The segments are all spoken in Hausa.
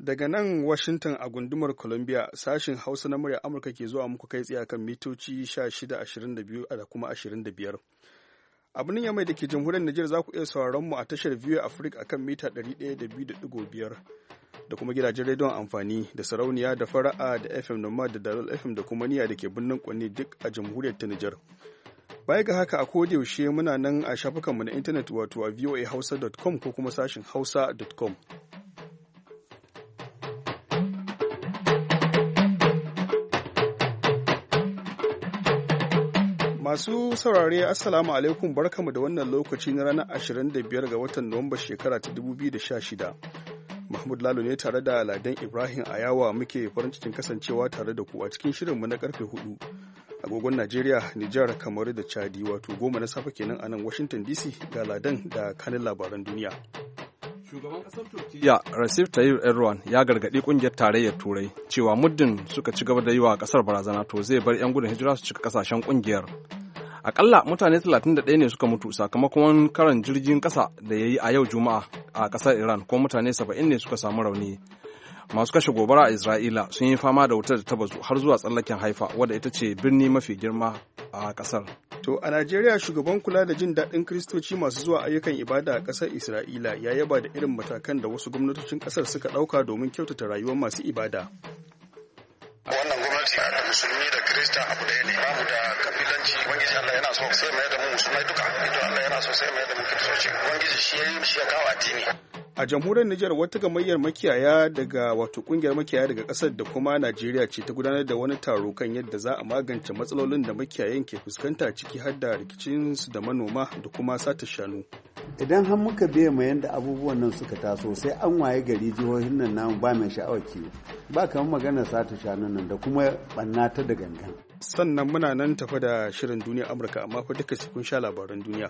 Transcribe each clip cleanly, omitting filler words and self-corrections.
Daga nan Washington a gundumar Columbia, sashin Hausa na murya Amurka ke zuwa muku kai tsaye kan mitoci 1622 da kuma 25. A birnin Yamai da ke jamhuriyar Nijar za ku iya sauraron mu a tashar VOA Africa akan mita 102.5 da kuma gidajen rediyon amfani da sarauniya da fara'a da FM Nomad da Dalol FM da kuma niya da ke birnin Kwanne duk a jamhuriyar ta Nijar. Baya ga haka a kodayaushe muna nan a shafukanmu na intanet wato a voahausa.com ko kuma sashin hausa.com. Masu saurare Assalamu alaikum, barkamu da wannan lokaci na ranar 25 ga watan Nuwamba shekara ta 2016. Mahmud Lalo ne tare da Ladan Ibrahim Ayawa muke farin cikin kasancewa tare da ku a cikin shirinmu na karfe 4 agogon Najeriya, Nijar, Kamaru da Chadi wato 10 na safe kenan a nan Washington DC ga Ladan da kanin labaran duniya. Shugaban ƙasar Turkiyya Recep Tayyip Erdogan ya gargaɗi ƙungiyar tarayyar Turai cewa muddin suka ci gaba da yi wa ƙasar barazana to zai bar 'yan gudun hijira su cika ƙasashen ƙungiyar. Akalla mutane 31 ne suka mutu sakamakon karan jirgin ƙasa da ya yi a yau Juma'a a ƙasar Iran, kuma mutane 70 ne suka samu rauni. Masu kashe gobara a Isra'ila sun yi fama da wutar da ta bazu har zuwa tsallaken Haifa, wadda ita ce birni mafi girma a ƙasar. To a Najeriya, shugaban kula da jin daɗin Kiristoci masu zuwa ayyukan ibada a ƙasar Isra'ila ya yaba da irin matakan da wasu gwamnatocin ƙasar suka ɗauka domin kyautata rayuwar masu ibada. Wannan gwamnati da musulmi da Kirista abu ɗaya ne, babu da kabilanci. Ubangiji Allah yana so sai mai da mu musulmai duka, idan Allah yana so sai mai da mu Kiristoci. Ubangiji shi ya yi shi ya kawo addini. A jamhuriyar Nijar, wata gamayyar makiyaya daga wato kungiyar makiyaya daga kasar da kuma Najeriya ce ta gudanar da wani taro kan yadda za a magance matsalolin da makiyayan ke fuskanta, ciki har da rikicinsu da manoma da kuma sata shanu. Idan har muka biya ma yadda abubuwan nan suka taso, sai an waye gari jihohin nan namu ba mai sha'awar kiwo, ba kamar maganar sata shanun nan da kuma ɓanna ta da gangan. Sannan muna nan tafa da shirin duniya Amurka, amma fa duka kun sha labaran duniya.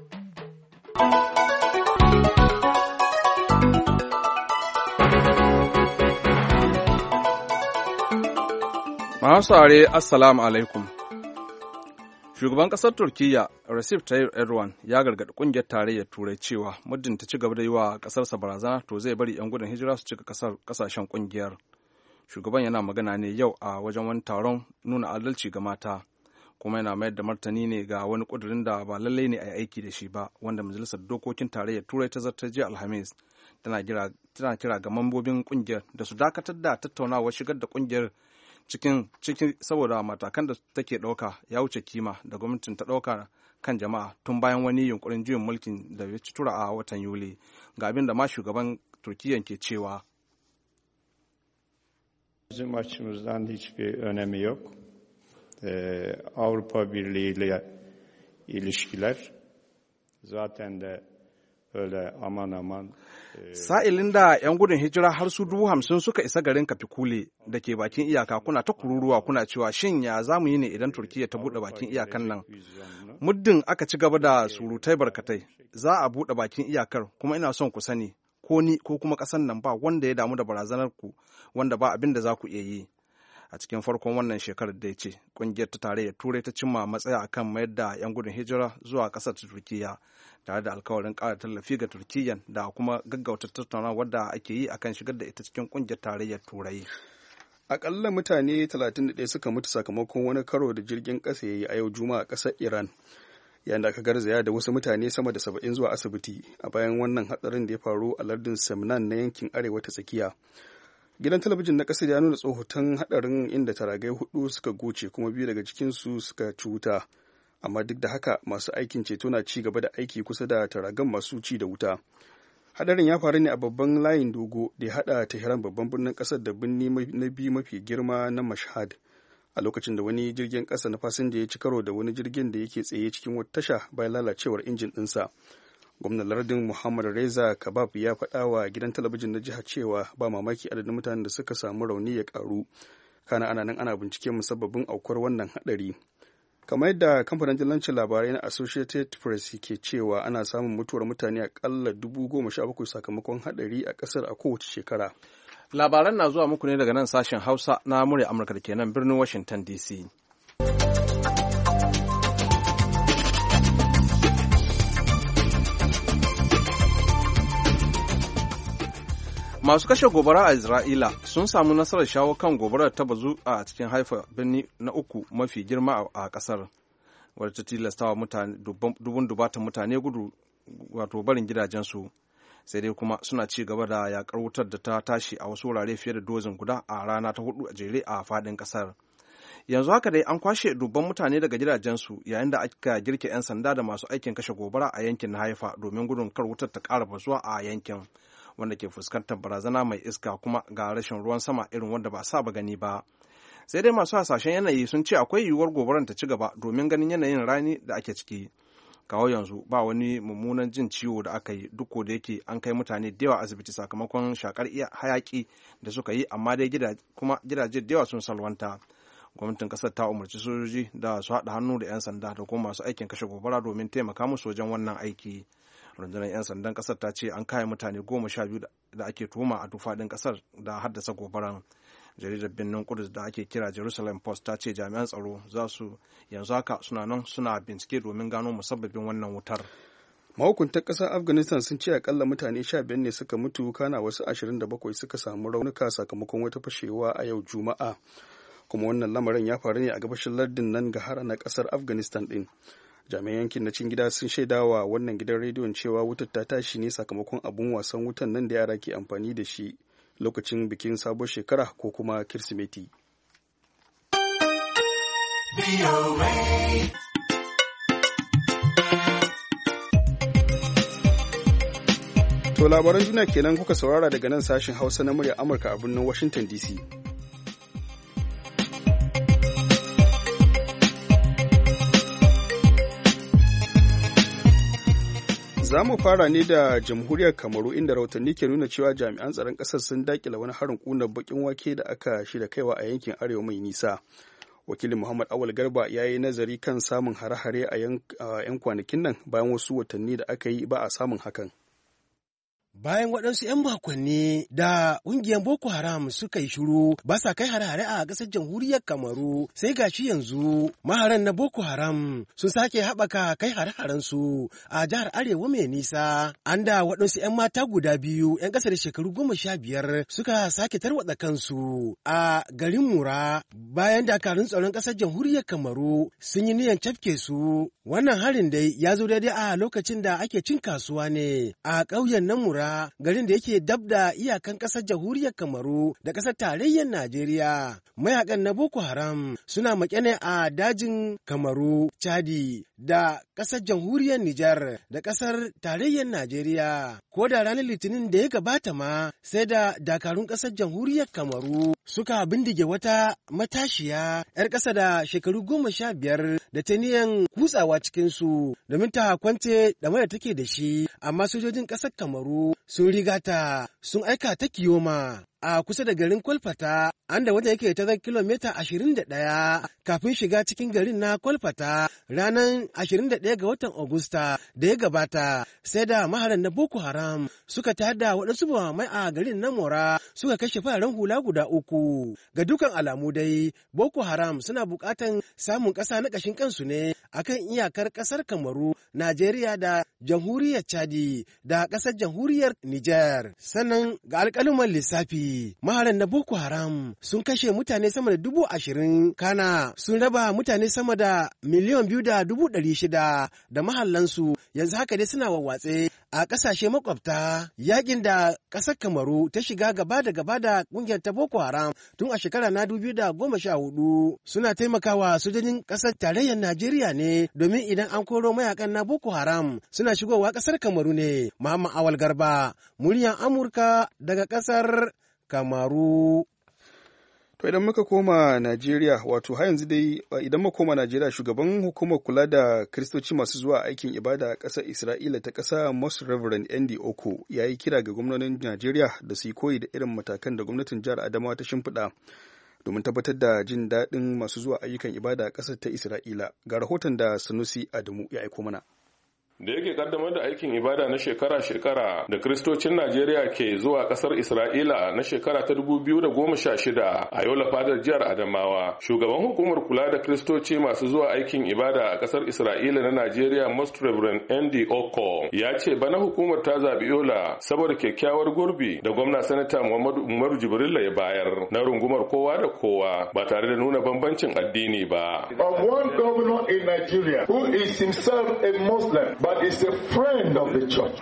Masu saurare Assalamu alaikum. Shugaban ƙasar Turkiyya Recep Tayyip Erdogan ya gargaɗi ƙungiyar tarayyar Turai cewa muddin ta ci gaba da yi wa ƙasarsa barazana to zai bari 'yan gudun hijira su cika ƙasashen ƙungiyar. Shugaban yana magana ne yau a wajen wani taron nuna adalci ga mata, kuma yana mayar da martani ne ga wani ƙudurin da ba lallai ne a yi aiki da shi ba, wanda Majalisar Dokokin Tarayyar Turai ta zartar jiya Alhamis. Tana kira ga mambobin ƙungiyar da su dakatar da tattaunawar shigar da ƙungiyar cikin saboda matakan da take ɗauka ya wuce kima da gwamnatin ta ɗauka kan jama'a tun bayan wani yunkurin juyin mulkin da ya ci tura a watan Yuli. Ga abin da ma shugaban Turkiyya ke cewa. Bizim açımızdan hiçbir önemi yok. Avrupa Birliği ile ilişkiler zaten de öyle aman aman. Sa'ilin da 'yan gudun hijira har su 50,000 suka isa garin Kafikule da ke bakin iyaka, kuna ta kururuwa kuna cewa shin ya za mu yi ne idan Turkiyya ta buɗe bakin iyakan nan. Muddin aka ci gaba da surutai barkatai, za a buɗe bakin iyakar, kuma ina son ku sani ko ni ko kuma ƙasar nan ba wanda ya damu da barazanar ku, wanda ba abin da za ku iya yi. A cikin farkon wannan shekarar da ya ce ƙungiyar ta tarayyar Turai ta cimma matsaya akan mayar da 'yan gudun hijira zuwa ƙasar ta Turkiyya, tare da alkawarin ƙara tallafi ga Turkiyyan da kuma gaggauta tattaunawar da ake yi akan shigar da ita cikin ƙungiyar tarayyar Turai. Akalla mutane 31 suka mutu sakamakon wani karo da jirgin ƙasa ya yi a yau Juma'a a ƙasar Iran, yayin da aka garzaya da wasu mutane sama da 70 zuwa asibiti a bayan wannan hatsarin da ya faru a lardin Semnan na yankin arewa ta tsakiya. Gidan talabijin na ƙasar ya nuna tsohoton hadarin inda taragai 4 suka goce kuma 2 daga cikinsu suka ci wuta, amma duk da haka masu aikin ceto na ci gaba da aiki kusa da taragan masu ci da wuta. Hadarin ya faru ne a babban layin dogo da ya hada Tehran, babban birnin ƙasar, da birni na biyu mafi girma na Mashhad, a lokacin da wani jirgin ƙasa na fasinja ya ci karo da wani jirgin da yake tsaye cikin wata tasha bayan lalacewar injin ɗinsa. Gwamnan lardin Muhammad Reza Kabab ya faɗa wa gidan talabijin na jiha cewa ba mamaki adadin mutanen da suka samu rauni ya ƙaru, kana ana nan ana bincike musabbabin aukuwar wannan haɗari. Kamar yadda kamfanin dillancin labarai na Associated Press ke cewa ana samun mutuwar mutane akalla 17,000 sakamakon haɗari a ƙasar a kowace shekara. Labaran na zuwa muku ne daga nan sashen Hausa na murya Amurka da ke nan birnin Washington DC. Masu kashe gobara a Isra'ila sun samu nasarar shawo kan gobarar ta bazu a cikin Haifa, birni na uku mafi girma a kasar, wadda ta tilasta wa dubun dubatan mutane gudu wato barin gidajensu. Sai dai kuma suna ci gaba da yakar wutar da ta tashi a wasu wurare fiye da dozin guda a rana ta 4 a jere a faɗin kasar. Yanzu haka dai an kwashe dubban mutane daga gidajensu yayin da aka girke 'yan sanda da masu aikin kashe gobara a yankin na Haifa domin gudun kar wutar ta ƙara bazuwa a yankin, wanda ke fuskantar barazana mai iska kuma ga rashin ruwan sama irin wanda ba saba gani ba. Sai dai masu hasashen yanayi sun ce akwai yiwuwar gobarar ta ci gaba domin ganin yanayin rani da ake ciki. Kawo yanzu ba wani mummunan jin ciwo da aka yi, duk da yake an kai mutane da yawa asibiti sakamakon shakar hayaki da suka yi, amma dai gidaje da yawa sun salwanta. Gwamnatin kasar ta umarci sojoji da su haɗa hannu da 'yan sanda da kuma masu aikin kashe gobara domin taimaka musu wajen wannan aiki. Rundunar 'yan sandan kasar ta ce an kaya mutane 12 da ake tuhuma a dufaɗin kasar da haddasa gobaran. Jaridar birnin Kudus da ake kira Jerusalem Post ta ce jami'an tsaro za su yanzu haka suna bincike domin gano musabbabin wannan wutar. Mahukuntan ƙasar Afghanistan sun ce akalla mutane 15 ne suka mutu, kana wasu 27 suka samu raunuka sakamakon wata fashewa a yau Juma'a. Kuma wannan lamarin ya faru ne a gabashin lardin nan Gahara na ƙasar Afghanistan ɗin. Jami'an yankin na cikin gida sun shaidawa wannan gidan rediyon cewa wutar ta tashi ne sakamakon abun wasan wutan nan da yara ke amfani da shi lokacin bikin sabon shekara ko kuma Kirsimeti. To labaran duniya kenan kuka saurara daga nan sashen Hausa na muryar Amurka a birnin Washington DC. Za mu fara ne da jamhuriyar Kamaru, inda rahotanni ke nuna cewa jami'an tsaron ƙasar sun daƙile wani harin ƙunar baƙin wake da aka shirya kaiwa a yankin arewa mai nisa. Wakilin Muhammad Awal Garba ya yi nazari kan samun hare-hare a 'yan kwanakin nan bayan wasu watanni da aka yi ba a samun hakan. Bayan waɗansu 'yan makonni da ƙungiyar Boko Haram suka yi shiru ba sa kai hare-hare a ƙasar jamhuriyar Kamaru, sai gashi yanzu maharan na Boko Haram sun sake haɓaka kai hare-harensu a jihar Arewa mai nisa. An da waɗansu 'yan mata guda biyu 'yan ƙasa da shekaru 15 suka sake tarwatsa kansu a garin Mura bayan dakarun tsaron ƙasar jamhuriyar Kamaru sun yi niyyar cafke su. Wannan harin dai ya zo daidai a lokacin da ake cin kasuwa ne a ƙauyen na Mura, garin da yake dab da iyakan ƙasar jamhuriyar Kamaru da ƙasar tarayyar Najeriya. Mayakan na Boko Haram suna makene a dajin Kamaru, Chadi da ƙasar jamhuriyar Nijar da ƙasar tarayyar Najeriya. Ko da ranar Litinin da ya gabata ma sai da dakarun ƙasar jamhuriyar Kamaru suka bindige wata matashiya 'yar ƙasa da shekaru 15 da ta niyan kutsawa cikinsu domin ta kwance da mara take da shi, amma sojojin ƙasar Kamaru sun riga ta sun aika ta Kiyoma a kusa da garin Kwalfata, an da wanda yake ta kilomita 21 kafin shiga cikin garin na Kwalfata ranar 21 ga watan Agusta da ya gabata, sai da maharan na Boko Haram suka tada waɗansu bamamai a garin na Mora suka kashe fararen hula guda 3. Ga dukan alamu dai Boko Haram suna buƙatan samun ƙasa na ƙashin kansu ne akan iyakar ƙasar Kamaru, Najeriya da jamhuriyar Chadi da ƙasar jamhuriyar Nijar. Sannan ga alƙaluman lissafi, maharan na Boko Haram sun kashe mutane sama da 20,000, kana sun raba mutane sama da 2,600,000 da mahallansu. Yanzu haka dai suna wawwatse a ƙasashe makwabta. Yakin da ƙasar Kamaru ta shiga gaba da ƙungiyar ta Boko Haram tun a shekara na 2014 suna taimakawa sojojin ƙasar tarayyar Najeriya ne, domin idan an koro mayakan na Boko Haram suna shigowa ƙasar Kamaru ne. Muhammad Awal Garba, muryar Amurka daga ƙasar Kamaru. To idan muka koma Najeriya, wato har yanzu dai idan muka koma Najeriya, shugaban hukumar kula da Kiristoci masu zuwa aikin ibada a ƙasar Isra'ila ta ƙasa Most Reverend Andy Oko ya yi kira ga gwamnonin Najeriya da su yi koyi da irin matakan da gwamnatin jihar Adamawa ta shimfiɗa domin tabbatar da jin daɗin masu zuwa ayyukan ibada a ƙasar ta Isra'ila. Ga rahoton da Sanusi Adamu ya aiko mana. Da yake kaddamar da aikin ibada na shekara-shekara da Kiristocin Najeriya ke zuwa kasar Isra'ila na shekara ta 2016 a Yola fadar jihar Adamawa, shugaban hukumar kula da Kiristoci masu zuwa aikin ibada a kasar Isra'ila na Najeriya Most Reverend Andy Oko ya ce bana hukumar ta zabi Yola saboda kyakkyawar gurbi da gwamna sanata Muhammadu Umaru Jibrilla ya bayar na rungumar kowa da kowa ba tare da nuna bambancin addini ba. Of one governor in Nigeria who is himself a Muslim but is a friend of the church.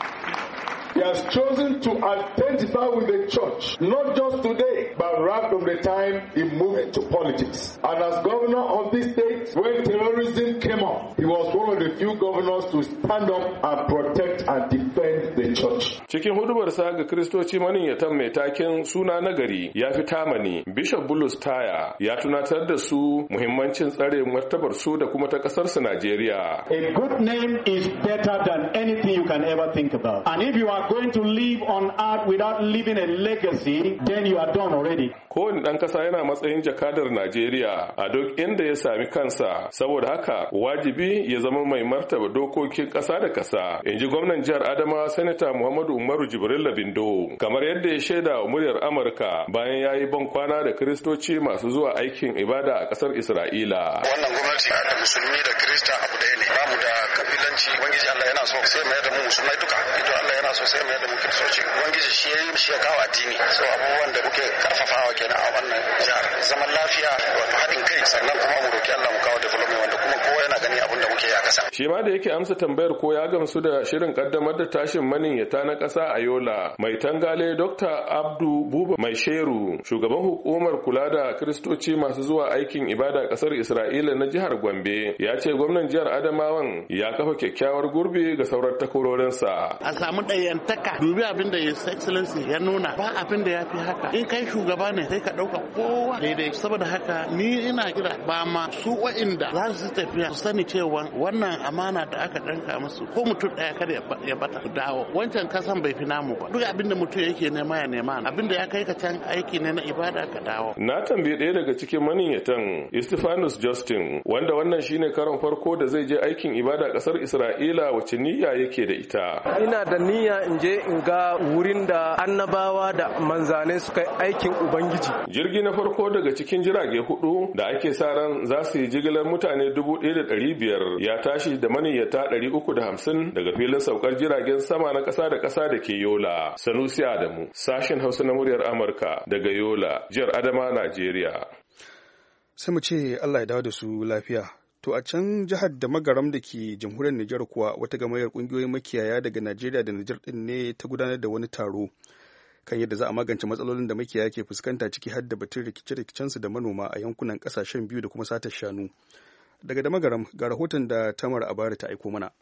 He has chosen to identify with the church, not just today, but right from the time he moved into politics. And as governor of this state, when terrorism came up, he was one of the few governors to stand up and protect and defend the church. Cikin hudubarsa ga Kiristoci maniyyatan mai taken suna nagari ya fi tamani, Bishop Bulus Taya ya tunatar da su muhimmancin tsare martabar su da kuma ta kasar su Najeriya. A good name is better than anything you can ever think about. And if you are going to live on earth without leaving a legacy, then you are done already. Kowane ɗan ƙasa yana matsayin jakadar Najeriya a duk inda ya sami kansa, saboda haka wajibi ya zama mai martaba dokokin ƙasa da ƙasa, in ji gwamnan jihar Adamawa Sanata Muhammadu Umaru Jibrilla Bindo, kamar yadda ya shaida wa muryar Amurka bayan ya yi ban kwana da Kiristoci masu zuwa aikin ibada a ƙasar Isra'ila. Wannan gwamnati da musulmi da Kirista abu ɗaya ne, ba mu da kabilanci, Ubangiji Allah yana so sai mai da mu musulmai duka, idan Allah yana so sai mai da mu Kiristoci, Ubangiji shi ya yi shi ya kawo addini, so abubuwan da muke karfafawa kenan a wannan jihar, zaman lafiya wato haɗin kai, sannan kuma mu roki Allah mu kawo development wanda kuma kowa yana gani abin da muke yi a ƙasa. Shi ma da yake amsa tambayar ko ya gamsu da shirin kaddamar da tashin maniyyata na ƙasa a Yola, mai tangale Dr. Abdu Buba Mai Sheru, shugaban hukumar kula da Kiristoci masu zuwa aikin ibada ƙasar Isra'ila na jihar Gombe, ya ce gwamnan jihar Adamawan ya kafa kyakkyawar gurbi ga sauran takwarorinsa. A samu ɗayantaka, dubi abin da His Excellency ya nuna, ba abin da ya fi haka. In kai shugaba ne sai ka ɗauka kowa daidai, saboda haka ni ina kira ba ma su wa'inda za su tafiya su sani cewa wannan amana da aka danka musu ko mutum ɗaya kada ya bata dawo. Wancan kasan bai fi namu ba. Duk abin da mutum yake nema ya nema, abin da ya kai ka can aiki ne na ibada ka dawo. Na tambayi ɗaya daga cikin maniyyatan Stephanus Justin, wanda wannan shine karon farko da zai je aikin ibada ƙasar Isra'ila, wace niyya yake da ita. Ina da niyya in je in ga wurin da annabawa da manzanai suka yi aikin Ubangiji. Jirgi na farko daga cikin jirage hudu da ake sa ran za su yi jigilar mutane 1,500 ya tashi da maniyyata 350 daga filin saukar jiragen sama na ƙasa da ƙasa da ke Yola. Sanusi Adamu, sashen Hausa na muryar Amurka daga Yola, jihar Adama, Najeriya. Sai mu ce Allah ya dawo da su lafiya. To a can jihar da Magaram da ke jamhuriyar Nijar kuwa wata gamayyar kungiyoyin makiyaya daga Najeriya da Nijar din ne ta gudanar da wani taro kan yadda za a magance matsalolin da makiyaya ke fuskanta, ciki har da batun rikice-rikicensu da manoma a yankunan kasashen biyu da kuma satar shanu. Daga da Magaram ga rahoton da Tamar Abari ta aiko mana.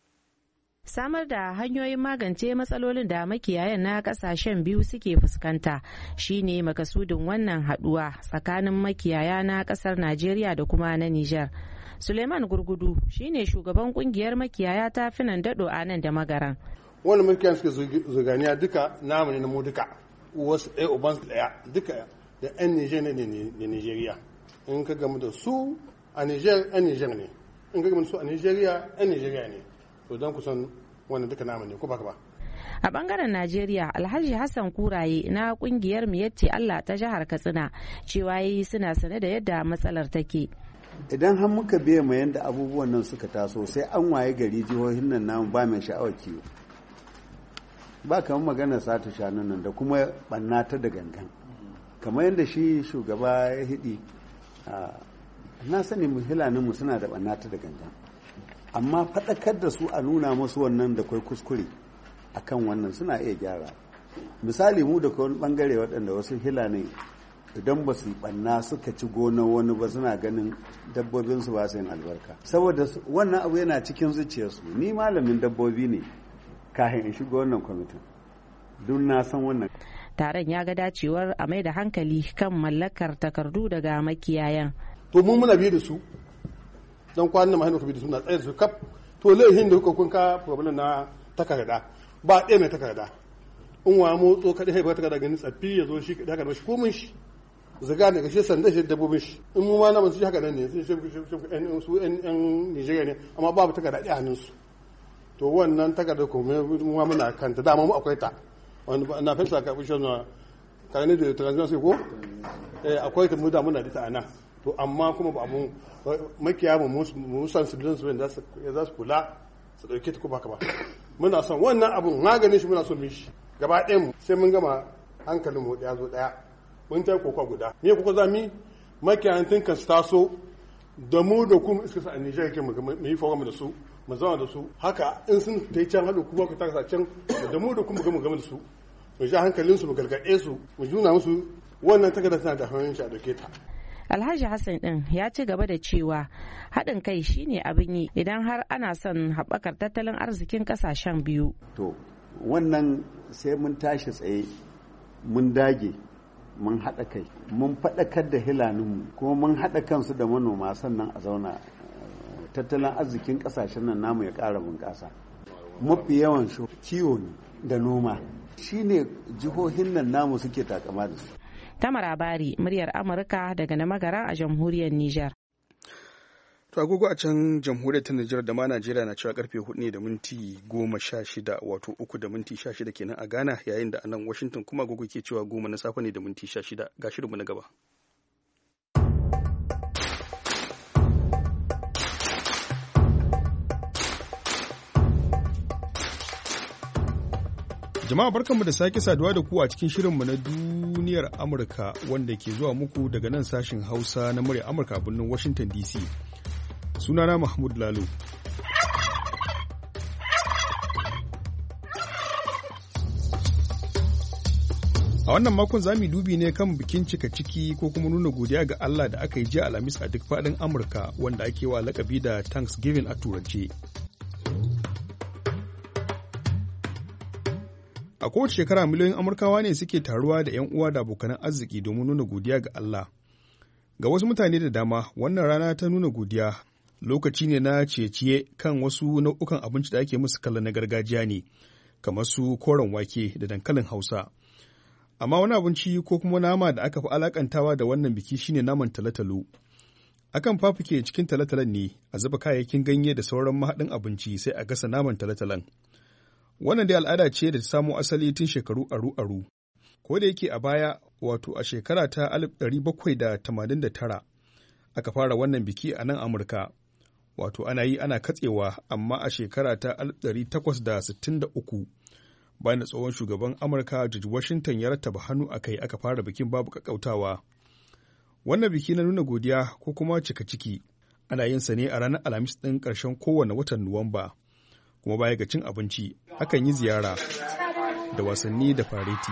Samar da hanyoyin magance matsalolin da makiyayan na kasashen biyu suke fuskanta shine makasudin wannan haduwa tsakanin makiyaya na kasar Najeriya da kuma na Nijar. Suleiman Gurgudu shine shugaban kungiyar makiyaya ta Finan Dado a nan da Magaran. Wannan makiyayan suke zuganiya duka namu ne na mu duka. Wasu ɗaya uban ɗaya duka da 'yan Nijar ne da Nijeriya. In ka gamu da su a Nijar 'yan Nijar ne. In ka gamu da su a Nijeriya 'yan Nijeriya ne. To don kusan wannan duka namu ne ko baka ba. A bangaren Najeriya, Alhaji Hassan Kuraye na kungiyar Miyatti Allah ta jihar Katsina cewa yayi suna sane da yadda matsalar take. Idan har muka biya ma yanda abubuwan nan suka taso sai an waye gari jihohin nan namu ba mai sha'awar kiwo. Ba kamar magana sata shanun nan da kuma banna ta da gangan. Kamar yadda shi shugaba ya hidi, na sani mu suna da banna ta da gangan. Amma faɗakar da su a nuna musu wannan da kwai kuskure akan wannan suna iya gyara. Misali mu da wani bangare waɗanda wasu hilani idan ba su ɓanna suka ci gonar wani ba suna ganin dabbobinsu ba su yin albarka. Saboda wannan abu yana cikin zuciyarsu. Ni malamin dabbobi ne kafin in shiga wannan kwamitin. Duk na san wannan. Taron ya ga dacewar a mai da hankali kan mallakar takardu daga makiyayan. To mun muna biye da su. Dan kwanan nan mahimmanci da suna tsaye da su kaf to laihin da kuka kun ka problem na takarda ba ɗaya mai takarda in wa motso kaɗai haifar takarda ganin tsaffi ya zo shi kaɗai haka shi komin shi zaga ne gashe sanda shi dabbobin shi in mu ma na ban su haka nan ne su yan Nigeria ne amma babu takarda ɗaya hannun su to wannan takardar kuma muna kanta dama mu akwai ta na fesa ka bisho na karni da transition ko akwai ta mu da muna da ta ana to amma kuma ba mu makiya mu san su da za su kula su dauke ta ko baka ba muna son wannan abun maganin shi muna son mishi gaba ɗayan mu sai mun gama hankalin mu ya zo daya mun ta kokwa guda me kuka zami makiyayan tinkan su taso da mu da kuma iska sa a Nijar yake mu yi fawama da su mu zama da su haka in sun ta yi can haɗu kuma ku ta can da mu da kuma gama da su mu ja hankalin su mu gargaɗe su mu juna musu wannan takarda tana da hannun shi a dauke ta. Alhaji Hassan din ya ci gaba da cewa haɗin kai shine abin yi idan har ana son haɓakar tattalin arzikin ƙasashen biyu. To wannan sai mun tashi tsaye mun dage mun haɗa kai mun faɗakar da hilaninmu kuma mun haɗa kansu da manoma sannan a zauna tattalin arzikin ƙasashen nan namu ya ƙara bunƙasa. Mafi yawan kiwo ne da noma shine jihohin nan namu suke takama da su. Tamara Bari, muryar Amurka daga Namagara a jamhuriyar Nijar. To agogo a can jamhuriyar ta Nijar da ma Najeriya na cewa karfe 4 ne da minti 16 wato 3 da minti 16 kenan a Ghana yayin da a nan Washington kuma agogo ke cewa 10 na safe ne da minti 16 ga shirinmu na gaba. Jama'a barkanmu da sake saduwa da ku a cikin shirinmu na duniyar Amurka wanda ke zuwa muku daga nan sashin Hausa na murya Amurka a birnin Washington DC. Sunana Mahmud Lalo. A wannan makon za mu dubi ne kan bikin cika ciki ko kuma nuna godiya ga Allah da aka yi jiya Alhamis a duk faɗin Amurka wanda ake wa lakabi da Thanksgiving a Turance. A kowace shekara miliyoyin Amurkawa ne suke taruwa da 'yan uwa da abokanan arziki domin nuna godiya ga Allah. Ga wasu mutane da dama, wannan rana ta nuna godiya lokaci ne na ciye-ciye kan wasu nau'ukan abinci da ake musu kallon na gargajiya ne, kamar su koren wake da dankalin Hausa. Amma wani abinci ko kuma nama da aka fi alakantawa da wannan biki shine naman talotalo. Akan fafuke cikin talotalen ne a zuba kayayyakin ganye da sauran mahaɗin abinci sai a gasa naman talotalen. Wannan dai al'ada ce da ta samo asali tun shekaru aru-aru. Ko da yake a baya, wato a shekara ta 1789, aka fara wannan biki a nan Amurka. Wato ana yi ana katsewa, amma a shekara ta 1863, bayan da tsohon shugaban Amurka George Washington ya rattaba hannu a kai aka fara bikin babu ƙaƙƙautawa. Wannan biki na nuna godiya ko kuma cika ciki ana yin sa ne a ranar Alhamis ɗin ƙarshen kowane watan Nuwamba. Kuma baya ga cin abinci akan yi ziyara da wasanni da fareti.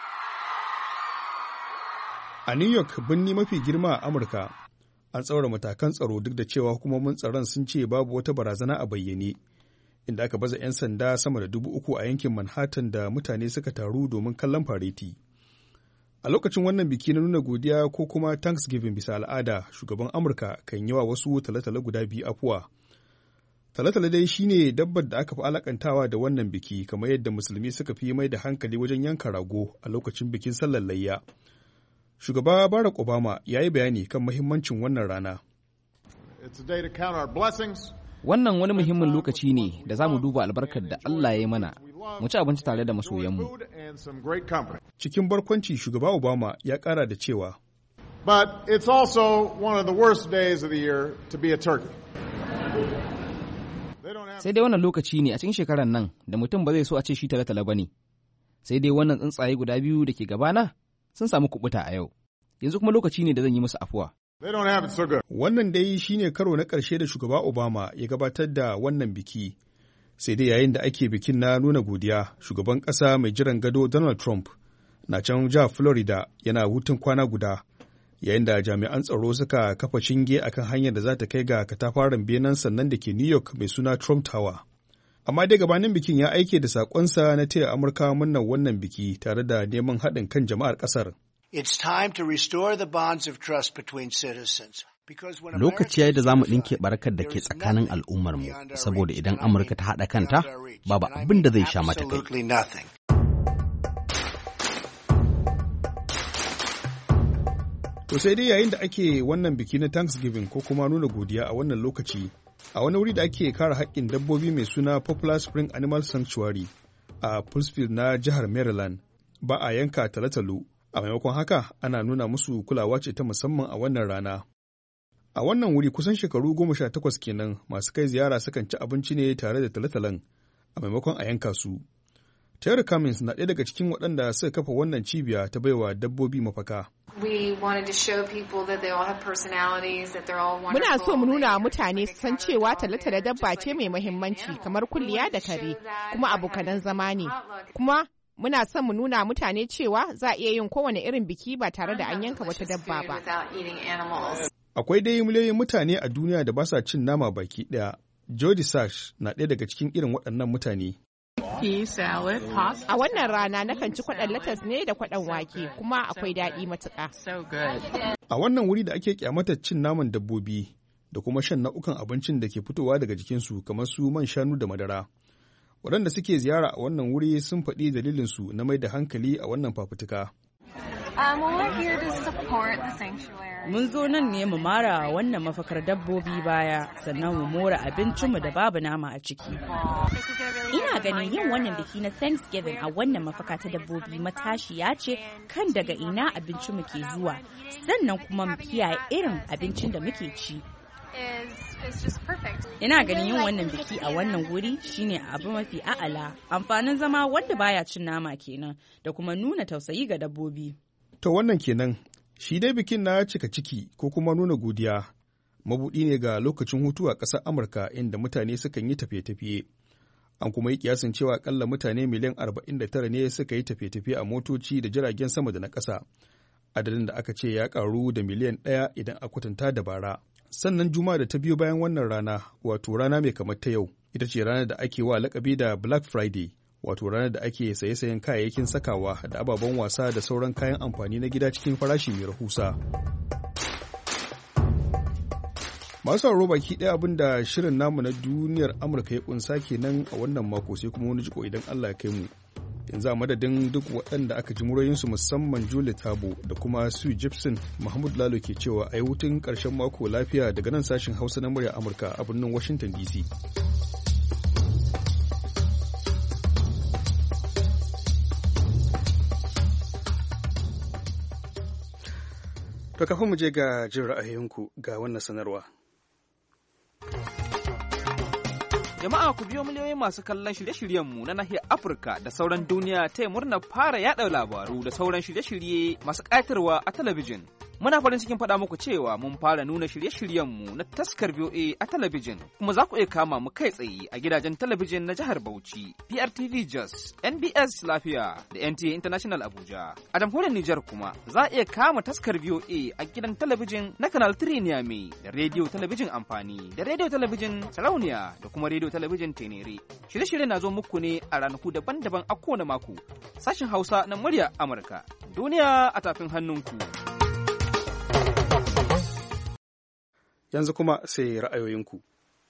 A New York, birni mafi girma a Amurka, an tsaurara matakan tsaro duk da cewa hukumomin tsaron sun ce babu wata barazana a bayyane, inda aka baza 'yan sanda sama da 3,000 a yankin Manhattan da mutane suka taru domin kallon fareti. A lokacin wannan biki na nuna godiya ko kuma Thanksgiving bisa al'ada, shugaban Amurka kan yi wa wasu tale-tale guda biyu afuwa. Tale-tale dai shine dabbar da aka fi alakantawa da wannan biki, kamar yadda musulmi suka fi mai da hankali wajen yanka rago a lokacin bikin sallar layya. Shugaba Barack Obama ya yi bayani kan muhimmancin wannan rana. Wannan wani muhimmin lokaci ne da za mu duba albarkar da Allah ya yi mana, mu ci abinci tare da masoyanmu. Cikin barkwanci shugaba Obama ya ƙara da cewa, But it's also one of the worst days of the year to be a turkey. Sai dai wannan lokaci ne a cikin shekarar nan da mutum ba zai so a ce shi tale-tale ba ne. Sai dai wannan tsuntsaye guda biyu da ke gabana sun samu kubuta a yau. Yanzu kuma lokaci ne da zan yi musu afuwa. Wannan dai shi ne karo na ƙarshe da shugaba Obama ya gabatar da wannan biki. Sai dai yayin da ake bikin na nuna godiya, shugaban ƙasa mai jiran gado Donald Trump na can jihar Florida yana hutun kwana guda. Yayin da jami'an tsaro suka kafa shinge akan hanyar da za ta kai ga katafaren benen sannan da ke New York mai suna Trump Tower. Amma dai gabanin bikin ya aike da saƙonsa na taya Amurka murnar wannan biki tare da neman haɗin kan jama'ar ƙasar. Lokaci yayi da za mu ɗinke barakar da ke tsakanin al'ummarmu, saboda idan Amurka ta haɗa kanta, babu abin da zai sha mata kai. To sai dai yayin da ake wannan biki na Thanksgiving ko kuma nuna godiya a wannan lokaci, a wani wuri da ake kare haƙƙin dabbobi mai suna Popular Spring Animal Sanctuary a Pullsfield na jihar Maryland, ba a yanka talotalo, a maimakon haka ana nuna musu kulawa ce ta musamman a wannan rana. A wannan wuri kusan shekaru 18 kenan masu kai ziyara sukan ci abinci ne tare da talatalan a maimakon a yanka su. Terry Cummins na ɗaya daga cikin waɗanda suka kafa wannan cibiya ta baiwa dabbobi mafaka. Muna so mu nuna wa mutane su san cewa talatala dabba ce mai muhimmanci kamar kulliya da kare, kuma abokanan zama ne. Kuma muna son mu nuna mutane cewa za a iya yin kowane irin biki ba tare da an yanka wata dabba ba. Akwai dai miliyoyin mutane a duniya da ba sa cin nama baki ɗaya. Jody Sash na ɗaya daga cikin irin waɗannan mutane. A wannan rana nakan ci kwaɗon latas ne da kwaɗon wake, kuma akwai daɗi matuƙa. A wannan wuri da ake kyamatar cin naman dabbobi da kuma shan nau'ukan abincin da ke fitowa daga jikinsu kamar su man shanu da madara. Waɗanda suke ziyara a wannan wuri sun faɗi dalilinsu na mai da hankali a wannan fafutuka. Mun zo nan ne mu mara wannan mafakar dabbobi baya, sannan mu more abincinmu da babu nama a ciki. Ina ganin yin wannan biki na Thanksgiving a wannan mafaka ta dabbobi matashiya ce kan daga ina abincinmu ke zuwa, sannan kuma mu kiyaye irin abincin da muke ci. Ina ganin yin wannan biki a wannan wuri shine abu mafi a'ala. Amfanin zama wanda baya cin nama kenan, da kuma nuna tausayi ga dabbobi. To wannan kenan, shi dai bikin na cika ciki ko kuma nuna godiya mabuɗi ne ga lokacin hutu a ƙasar Amurka inda mutane sukan yi tafiye-tafiye. An kuma yi kiyasin cewa akalla mutane miliyan 49 ne suka yi tafiye-tafiye a motoci da jiragen sama da na ƙasa. Adadin da aka ce ya ƙaru da miliyan 1 idan a kwatanta da bara. Sannan Juma'a da ta biyo bayan wannan rana, wato rana mai kamar ta yau, ita ce ranar da ake wa lakabi da Black Friday, wato ranar da ake saye-sayen kayayyakin sakawa da ababen wasa da sauran kayan amfani na gida cikin farashi mai rahusa. Masu sauraro baki ɗaya abin da shirin namu na duniyar Amurka ya kunsa kenan a wannan mako, sai kuma wani jiko idan Allah ya kai mu. Yanzu a madadin duk waɗanda aka ji muryoyinsu musamman Julie Tabo da kuma Sue Gibson, Mahmud Lalo ke cewa a yi hutun ƙarshen mako lafiya daga nan sashen Hausa na murya Amurka a birnin Washington DC. To kafin mu je ga jin ra'ayinku ga wannan sanarwa. Jama'a ku biyo miliyoyin masu kallon shirye-shiryenmu na nahiyar Afirka da sauran duniya ta murnar fara yaɗa labaru da sauran shirye-shirye masu ƙayatarwa a talabijin. Muna farin cikin faɗa muku cewa mun fara nuna shirye-shiryenmu na taskar VOA a talabijin, kuma za ku iya kama mu kai tsaye a gidajen talabijin na jihar Bauchi, PRTV Jos, NBS Lafiya da NTA International Abuja. A jamhuriyar Nijar kuma za a iya kama taskar VOA a gidan talabijin na Canal 3 Niamey da rediyo talabijin Amfani da rediyo talabijin Sarauniya da kuma rediyo talabijin Tenere. Shirye-shirye na zo muku ne a ranaku daban-daban a kowane mako. Sashen Hausa na murya Amurka. Duniya a tafin hannunku. Yanzu kuma sai ra'ayoyinku.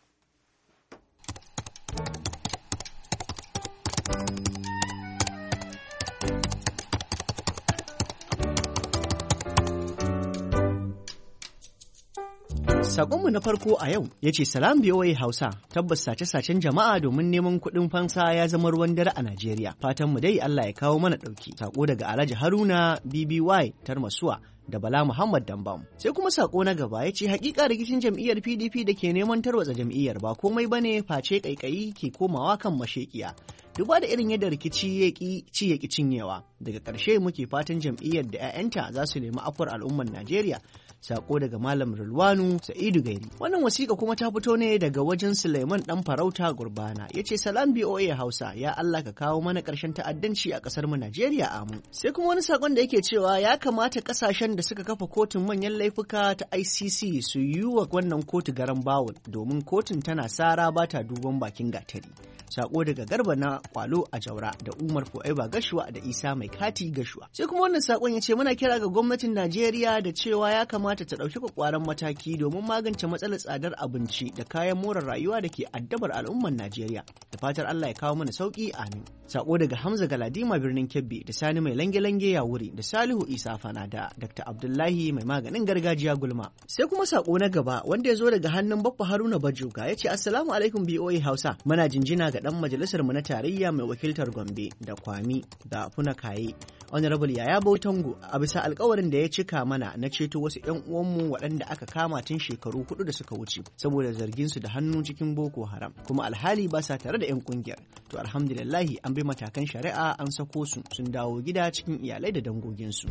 Sakonmu na farko a yau ya ce salam BOA Hausa, tabbas sace-sacen jama'a domin neman kuɗin fansa ya zama ruwan dare a Najeriya. Fatan mu dai Allah ya kawo mana ɗauki. Sako daga Alhaji Haruna BBY Tarmasuwa da Bala Muhammad Dambam. Sai kuma sako na gaba ya ce hakika rikicin jam'iyyar PDP da ke neman tarwatsa jam'iyyar ba komai bane face kaikayi ke komawa kan mashekiya. Duba da irin yadda rikici ya ki cinyewa. Daga ƙarshe muke fatan jam'iyyar da 'ya'yanta za su nemi afuwar al'ummar Najeriya. Sako daga Malam Rilwanu Sa'idu Gairi. Wannan wasiƙa kuma ta fito ne daga wajen Suleiman Dan Farauta Gurbana. Ya ce salam BOA Hausa, ya Allah ka kawo mana ƙarshen ta'addanci a ƙasar mu Najeriya amu. Sai kuma wani sakon da yake cewa ya kamata ƙasashen da suka kafa kotun manyan laifuka ta ICC su yi wa wannan kotu garan bawul, domin kotun tana sara ba ta duban bakin gatari. Sako daga Garba na Kwalo a Jaura da Umar Fo'aiba Gashuwa da Isa Mai Kati Gashuwa. Sai kuma wannan sakon ya ce muna kira ga gwamnatin Najeriya da cewa ya kamata ta ɗauki kwakwaran mataki domin magance matsalar tsadar abinci da kayan more rayuwa da ke addabar al'ummar Najeriya. Da fatar Allah ya kawo mana sauki, amin. Sako daga Hamza Galadima birnin Kebbi da Sani Mai Lange-Lange ya wuri da Salihu Isa Fana da Dr. Abdullahi mai maganin gargajiya Gulma. Sai kuma sako na gaba wanda ya zo daga hannun Baffa Haruna Bajoga ya ce Assalamu alaikum BOA Hausa. Muna jinjina ga dan majalisar mu na tarayya mai wakiltar Gombe da Kwami da Funakaye Honorable Yaya Bautango a bisa alkawarin da ya cika mana na ceto wasu 'yan uwanmu waɗanda aka kama tun shekaru 4 da suka wuce saboda zargin su da hannu cikin Boko Haram kuma alhali ba sa tare da 'yan kungiyar. To alhamdulillahi an bi matakan shari'a an sako su sun dawo gida cikin iyalai da dangoginsu.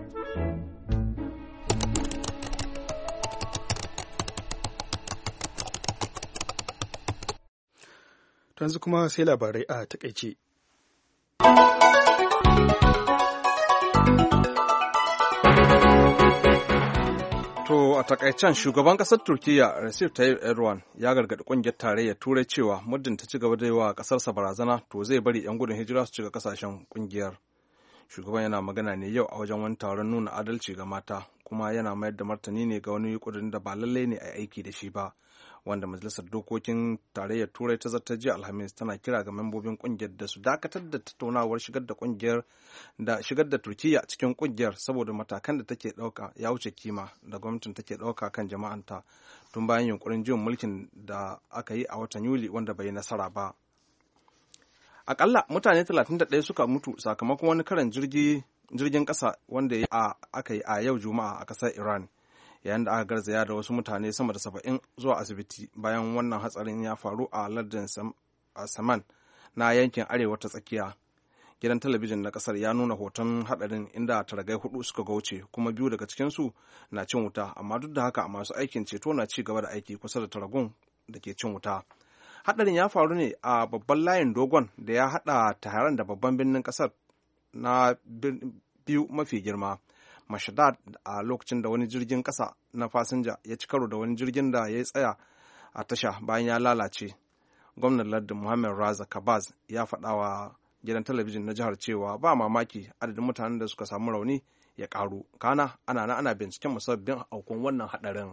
Yanzu kuma sai labarai a takaice. To a takaicen shugaban ƙasar Turkiyya Recep Tayyip Erdogan ya gargaɗi ƙungiyar tarayyar Turai cewa muddin ta ci gaba da yi wa ƙasarsa barazana to zai bari 'yan gudun hijira su shiga ƙasashen ƙungiyar. Shugaban yana magana ne yau a wajen wani taron nuna adalci ga mata kuma yana mayar da martani ne ga wani ƙudurin da ba lallai ne a aiki da shi ba. Wanda majalisar dokokin tarayyar turai ta zartar jiya alhamis tana kira ga membobin kungiyar da su dakatar da tattaunawar shigar da turkiya cikin kungiyar saboda matakan da take dauka ya wuce kima da gwamnatin take dauka kan jama'anta tun bayan yunkurin juyin mulkin da aka yi a watan yuli wanda bai nasara ba. Akalla mutane 31 suka mutu sakamakon wani karan jirgin kasa wanda aka yi a yau juma'a a kasar Iran, yayin da aka garzaya da wasu mutane sama da 70 zuwa asibiti bayan wannan hatsarin ya faru a lardin Saman na yankin arewa ta tsakiya. Gidan talabijin na kasar ya nuna hoton hadarin inda taragai 4 suka gauce kuma 2 daga cikinsu na cin wuta, amma duk da haka masu aikin ceto na ci gaba da aiki kusa da taragun da ke cin wuta. Hadarin ya faru ne a babban layin dogon da ya hada Tehran da babban birnin kasar na biyu mafi girma, Mashhad, a lokacin da wani jirgin kasa na fasinja ya ci karo da wani jirgin da ya tsaya a tasha bayan ya lalace. Gwamnan lardin Muhammad Raza Kabaz ya faɗa wa gidan talabijin na jihar cewa ba mamaki adadin mutanen da suka samu rauni ya ƙaru. Kana ana binciken musabbin aukun wannan haɗarin.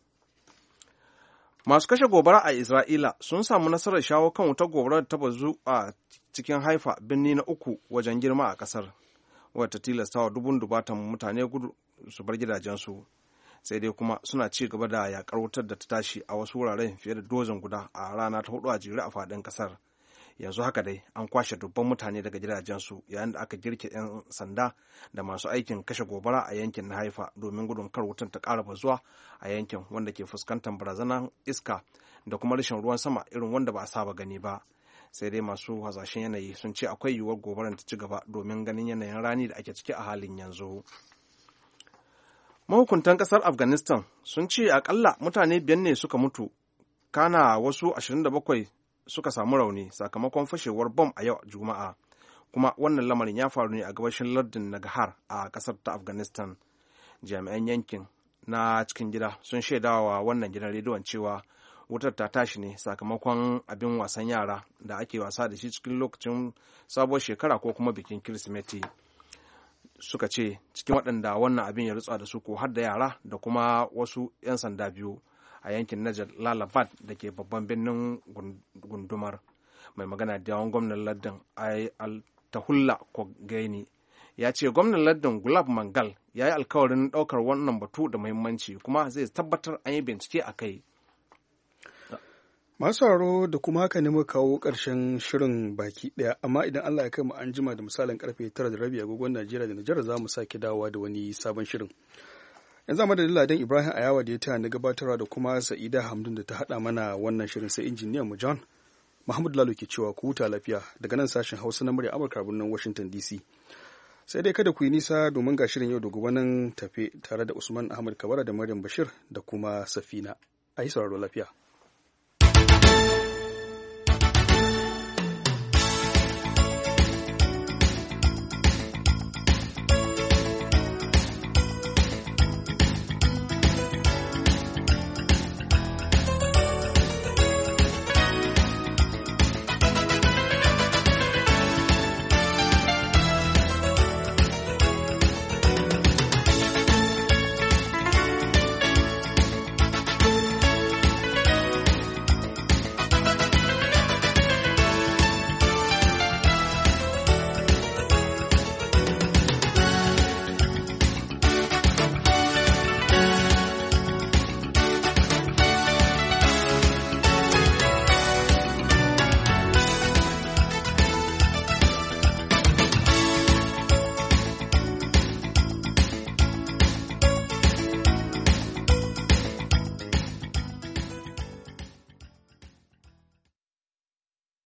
Masu kashe gobara a Isra'ila sun samu nasarar shawo kan wutar gobarar ta bazu a cikin Haifa, birni na 3 wajen girma a ƙasar, wadda tilasta wa dubun dubatan mutane gudu su bar gidajensu. Sai dai kuma suna ci gaba da yakar wutar da ta tashi a wasu wuraren fiye da dozin guda a rana ta 4 a jere a faɗin ƙasar. Yanzu haka dai an kwashe dubban mutane daga gidajensu yayin da aka girke 'yan sanda da masu aikin kashe gobara a yankin na Haifa domin gudun kar wutar ta ƙara bazuwa a yankin wanda ke fuskantar barazanar iska da kuma rashin ruwan sama irin wanda ba a saba gani ba. Sai dai masu hasashen yanayi sun ce akwai yiwuwar gobarar ta ci gaba domin ganin yanayin rani da ake ciki a halin yanzu. Mahukuntan ƙasar Afghanistan sun ce akalla mutane 5 ne suka mutu, kana wasu 27 suka samu rauni sakamakon fashewar bom a yau Juma'a, kuma wannan lamarin ya faru ne a gabashin lardin Nangarhar a ƙasar ta Afghanistan. Jami'an yankin na cikin gida sun shaidawa wannan gidan rediyon cewa wutar ta tashi ne sakamakon abin wasan yara da ake wasa da shi cikin lokacin sabuwar shekara ko kuma bikin Kirsimeti. Suka ce cikin waɗanda wannan abin ya rutsa da su ko har da yara da kuma wasu 'yan sanda 2 a yankin Najar Lalabad da ke babban birnin gundumar. Mai magana da yawan gwamnan lardin Al-Tahulla Kogaini ya ce gwamnan lardin Gulab Mangal ya yi alkawarin ɗaukar wannan batu da muhimmanci kuma zai tabbatar an yi bincike a kai. Masu sauraro da kuma haka ne muka kawo ƙarshen shirin baki ɗaya, amma idan Allah ya kai mu an jima da misalin karfe 9:30 agogon Najeriya da Nijar za mu sake dawowa da wani sabon shirin. Yanzu a madadin Ladan Ibrahim Ayawa da ya taya na gabatarwa da kuma Sa'ida Hamdun da ta haɗa mana wannan shirin, sai injiniyan mu John Mahmud Lalo ke cewa ku huta lafiya daga nan sashen Hausa na murya Amurka birnin Washington DC. Sai dai kada ku yi nisa domin ga shirin yau da gobe nan tafe tare da Usman Ahmad Kabara da Maryam Bashir da kuma Safina. A yi sauraro lafiya.